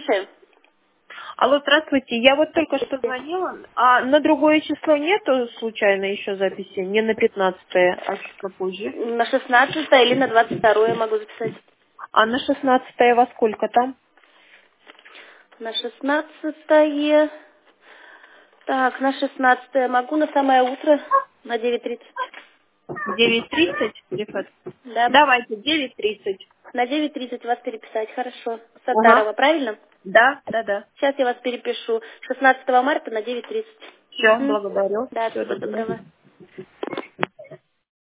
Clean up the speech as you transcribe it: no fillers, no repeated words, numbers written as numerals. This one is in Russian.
Слушай, Алло, здравствуйте. Я вот только что звонила. А на другое число нету случайно еще записи? Не на 15-е, а чуть попозже. на 16 или на 22 могу записать. А на 16-е во сколько там? На 16 Так, на 16 могу на самое утро, на 9:30. 9:30, Рифат? Да, Давайте, 9:30. на 9:30 вас переписать, хорошо. Ага. Саттарова, правильно? Да, да, да. Сейчас я вас перепишу. 16 марта на 9:30. Все, Угу. благодарю. Да, Все, всего до свидания. доброго.